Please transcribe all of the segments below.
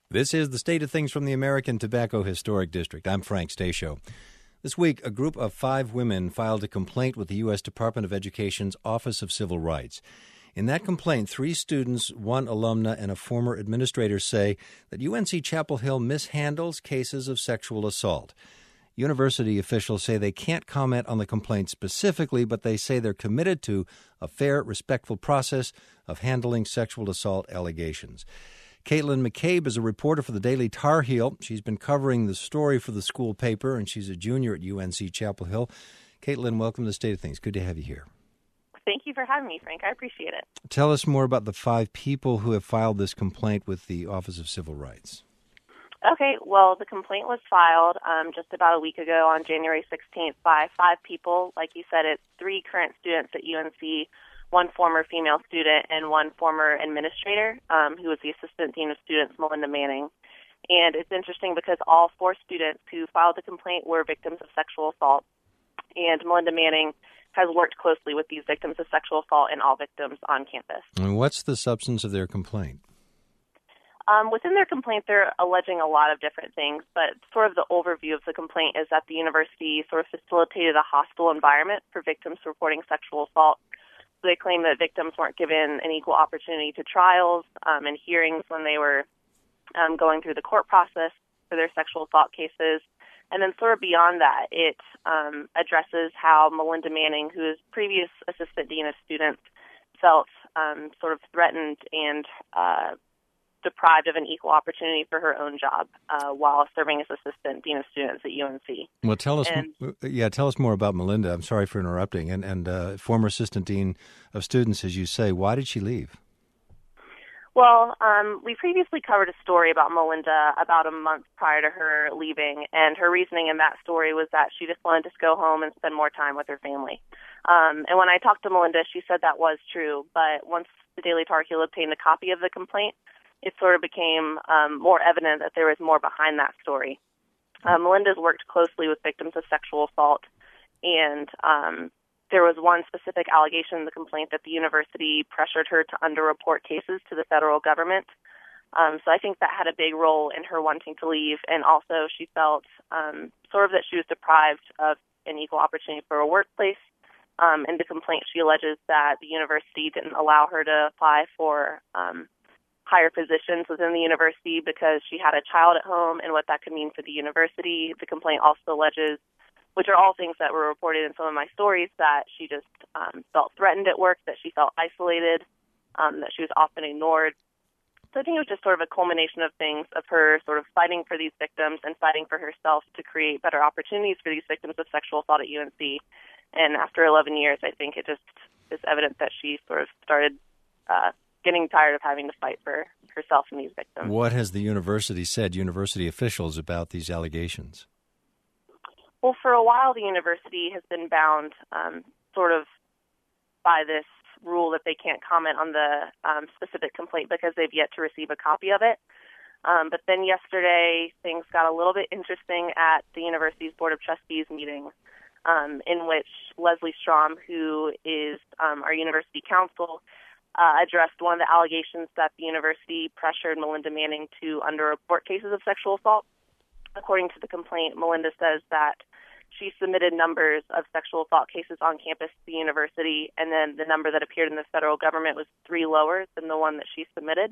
This is the State of Things from the American Tobacco Historic District. I'm Frank Stasio. This week, a group of 5 women filed a complaint with the U.S. Department of Education's Office of Civil Rights. In that complaint, 3 students, 1 alumna, and a former administrator say that UNC Chapel Hill mishandles cases of sexual assault. University officials say they can't comment on the complaint specifically, but they say they're committed to a fair, respectful process of handling sexual assault allegations. Caitlin McCabe is a reporter for the Daily Tar Heel. She's been covering the story for the school paper, and she's a junior at UNC Chapel Hill. Caitlin, welcome to the State of Things. Good to have you here. Thank you for having me, Frank. I appreciate it. Tell us more about the 5 people who have filed this complaint with the Office of Civil Rights. Okay, well, the complaint was filed just about a week ago on January 16th by 5 people. Like you said, it's 3 current students at UNC, 1 former female student, and 1 former administrator, who was the assistant dean of students, Melinda Manning. And it's interesting because all 4 students who filed the complaint were victims of sexual assault. And Melinda Manning has worked closely with these victims of sexual assault and all victims on campus. And what's the substance of their complaint? Within their complaint, they're alleging a lot of different things, but sort of the overview of the complaint is that the university sort of facilitated a hostile environment for victims reporting sexual assault. So they claim that victims weren't given an equal opportunity to trials and hearings when they were going through the court process for their sexual assault cases. And then sort of beyond that, it addresses how Melinda Manning, who is previous assistant dean of students, felt sort of threatened and deprived of an equal opportunity for her own job while serving as assistant dean of students at UNC. Well, tell us more about Melinda. I'm sorry for interrupting. And former assistant dean of students, as you say, why did she leave? Well, we previously covered a story about Melinda about a month prior to her leaving, and her reasoning in that story was that she just wanted to go home and spend more time with her family. And when I talked to Melinda, she said that was true, but once the Daily Tar Heel obtained a copy of the complaint, it sort of became more evident that there was more behind that story. Melinda's worked closely with victims of sexual assault, and there was one specific allegation in the complaint that the university pressured her to underreport cases to the federal government. So I think that had a big role in her wanting to leave, and also she felt sort of that she was deprived of an equal opportunity for a workplace. In the complaint, she alleges that the university didn't allow her to apply for higher positions within the university because she had a child at home and what that could mean for the university. The complaint also alleges, which are all things that were reported in some of my stories, that she just felt threatened at work, that she felt isolated, that she was often ignored. So I think it was just sort of a culmination of things, of her sort of fighting for these victims and fighting for herself to create better opportunities for these victims of sexual assault at UNC. And after 11 years, I think it just is evident that she sort of started getting tired of having to fight for herself and these victims. What has the university said, university officials, about these allegations? Well, for a while, the university has been bound sort of by this rule that they can't comment on the specific complaint because they've yet to receive a copy of it. But then yesterday, things got a little bit interesting at the university's Board of Trustees meeting, in which Leslie Strom, who is our university counsel, addressed one of the allegations that the university pressured Melinda Manning to underreport cases of sexual assault. According to the complaint, Melinda says that she submitted numbers of sexual assault cases on campus to the university, and then the number that appeared in the federal government was 3 lower than the one that she submitted,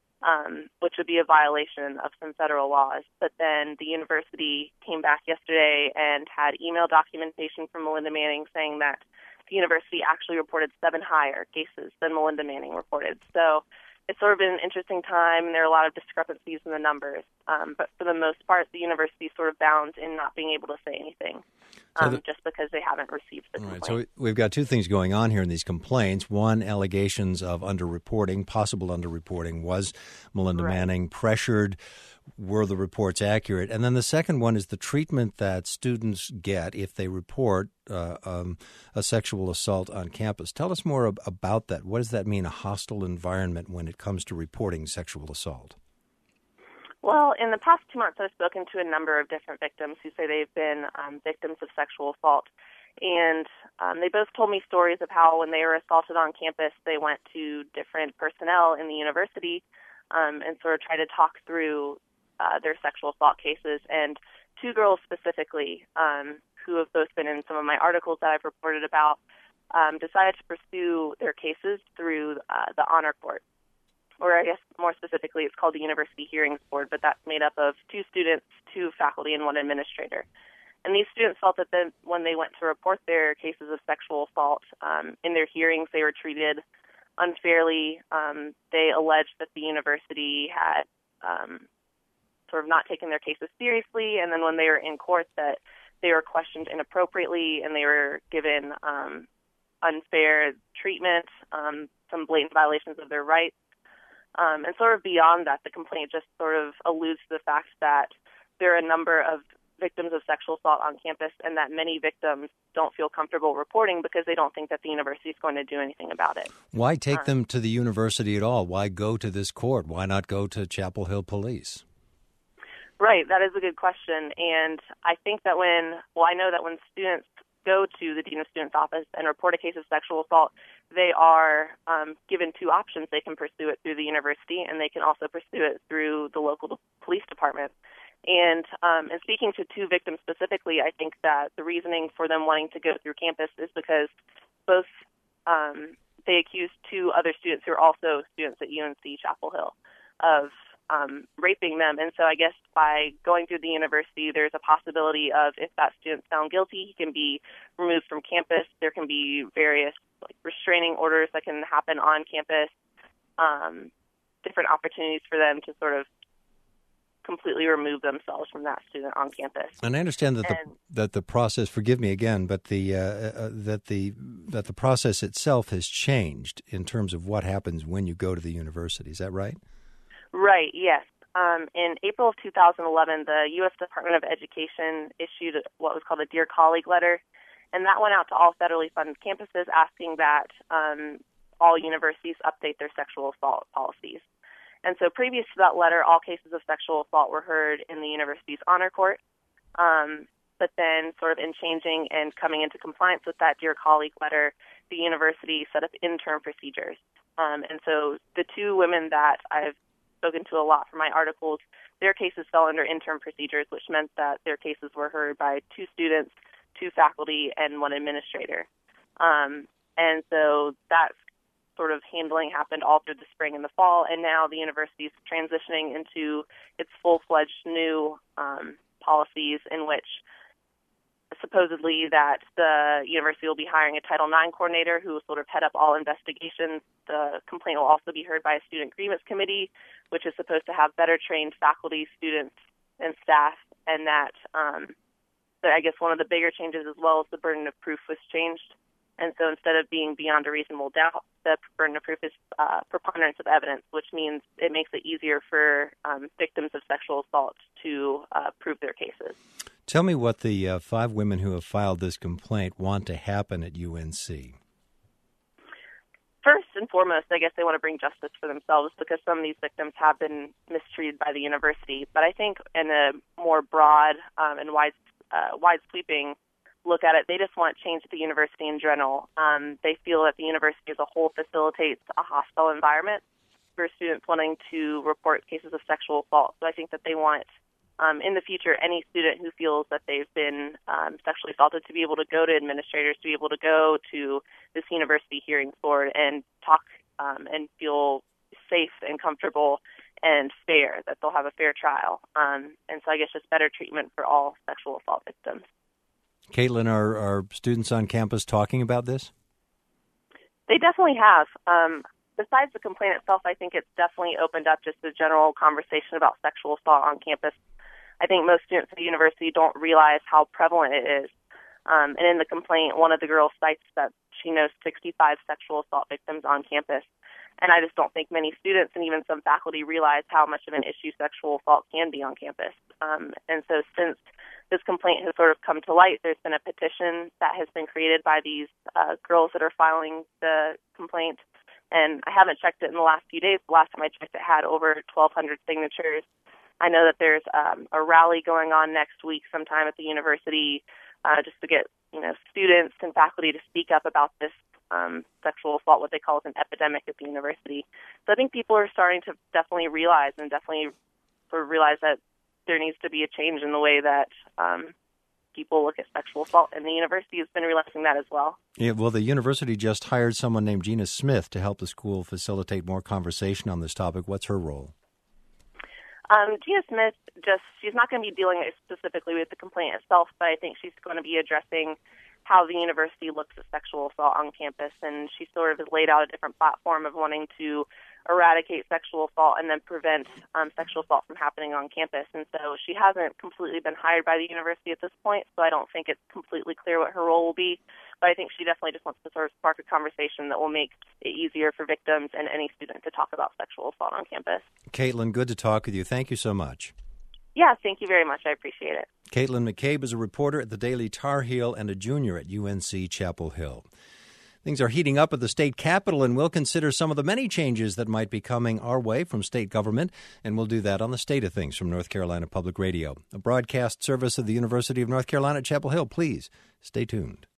which would be a violation of some federal laws. But then the university came back yesterday and had email documentation from Melinda Manning saying that the university actually reported 7 higher cases than Melinda Manning reported. So it's sort of been an interesting time, and there are a lot of discrepancies in the numbers. But for the most part, the university is sort of bound in not being able to say anything just because they haven't received the complaint. Right, so we've got 2 things going on here in these complaints. One, allegations of underreporting, possible underreporting. Was Melinda Manning pressured? Were the reports accurate? And then the second one is the treatment that students get if they report a sexual assault on campus. Tell us more about that. What does that mean, a hostile environment, when it comes to reporting sexual assault? Well, in the past 2 months, I've spoken to a number of different victims who say they've been victims of sexual assault. And they both told me stories of how when they were assaulted on campus, they went to different personnel in the university and sort of try to talk through their sexual assault cases. And two girls specifically, who have both been in some of my articles that I've reported about, decided to pursue their cases through the Honor Court. Or I guess more specifically, it's called the University Hearings Board, but that's made up of 2 students, 2 faculty, and 1 administrator. And these students felt that when they went to report their cases of sexual assault in their hearings, they were treated unfairly. They alleged that the university had sort of not taken their cases seriously, and then when they were in court, that they were questioned inappropriately and they were given unfair treatment, some blatant violations of their rights. And sort of beyond that, the complaint just sort of alludes to the fact that there are a number of victims of sexual assault on campus and that many victims don't feel comfortable reporting because they don't think that the university is going to do anything about it. Why take them to the university at all? Why go to this court? Why not go to Chapel Hill Police? Right, that is a good question. And I think that I know that when students go to the Dean of Students' office and report a case of sexual assault, they are given 2 options. They can pursue it through the university, and they can also pursue it through the local police department. And speaking to 2 victims specifically, I think that the reasoning for them wanting to go through campus is because both they accused 2 other students who are also students at UNC Chapel Hill of raping them. And so I guess by going through the university, there's a possibility of, if that student's found guilty, he can be removed from campus. There can be various restraining orders that can happen on campus, different opportunities for them to sort of completely remove themselves from that student on campus. And I understand that the process, forgive me again, but that the process itself has changed in terms of what happens when you go to the university. Is that right? Right, yes. In April of 2011, the U.S. Department of Education issued what was called a Dear Colleague letter, and that went out to all federally funded campuses asking that all universities update their sexual assault policies. And so previous to that letter, all cases of sexual assault were heard in the university's honor court. But then sort of in changing and coming into compliance with that Dear Colleague letter, the university set up interim procedures. And so the 2 women that I've spoken to a lot for my articles, their cases fell under interim procedures, which meant that their cases were heard by 2 students, 2 faculty, and 1 administrator. And so that sort of handling happened all through the spring and the fall, and now the university is transitioning into its full-fledged new policies in which supposedly that the university will be hiring a Title IX coordinator who will sort of head up all investigations. The complaint will also be heard by a student grievance committee, which is supposed to have better trained faculty, students, and staff, and that I guess one of the bigger changes as well is the burden of proof was changed. And so instead of being beyond a reasonable doubt, the burden of proof is preponderance of evidence, which means it makes it easier for victims of sexual assault to prove their cases. Tell me what the 5 women who have filed this complaint want to happen at UNC. First and foremost, I guess they want to bring justice for themselves because some of these victims have been mistreated by the university. But I think in a more broad and wide-sweeping look at it, they just want change at the university in general. They feel that the university as a whole facilitates a hostile environment for students wanting to report cases of sexual assault. So I think that they want, in the future, any student who feels that they've been sexually assaulted to be able to go to administrators, to be able to go to this university hearings board and talk and feel safe and comfortable and fair, that they'll have a fair trial. And so I guess just better treatment for all sexual assault victims. Caitlin, are students on campus talking about this? They definitely have. Besides the complaint itself, I think it's definitely opened up just a general conversation about sexual assault on campus. I think most students at the university don't realize how prevalent it is. And in the complaint, one of the girls cites that she knows 65 sexual assault victims on campus. And I just don't think many students and even some faculty realize how much of an issue sexual assault can be on campus. And so since this complaint has sort of come to light, there's been a petition that has been created by these girls that are filing the complaint. And I haven't checked it in the last few days. The last time I checked, it had over 1,200 signatures. I know that there's a rally going on next week sometime at the university just to get students and faculty to speak up about this sexual assault, what they call an epidemic at the university. So I think people are starting to definitely realize that there needs to be a change in the way that people look at sexual assault, and the university has been realizing that as well. Yeah, well, the university just hired someone named Gina Smith to help the school facilitate more conversation on this topic. What's her role? Gina Smith, she's not going to be dealing specifically with the complaint itself, but I think she's going to be addressing how the university looks at sexual assault on campus, and she sort of has laid out a different platform of wanting to eradicate sexual assault and then prevent sexual assault from happening on campus. And so she hasn't completely been hired by the university at this point, so I don't think it's completely clear what her role will be. But I think she definitely just wants to sort of spark a conversation that will make it easier for victims and any student to talk about sexual assault on campus. Caitlin, good to talk with you. Thank you so much. Yeah, thank you very much. I appreciate it. Caitlin McCabe is a reporter at the Daily Tar Heel and a junior at UNC Chapel Hill. Things are heating up at the state capitol, and we'll consider some of the many changes that might be coming our way from state government, and we'll do that on the State of Things from North Carolina Public Radio, a broadcast service of the University of North Carolina at Chapel Hill. Please stay tuned.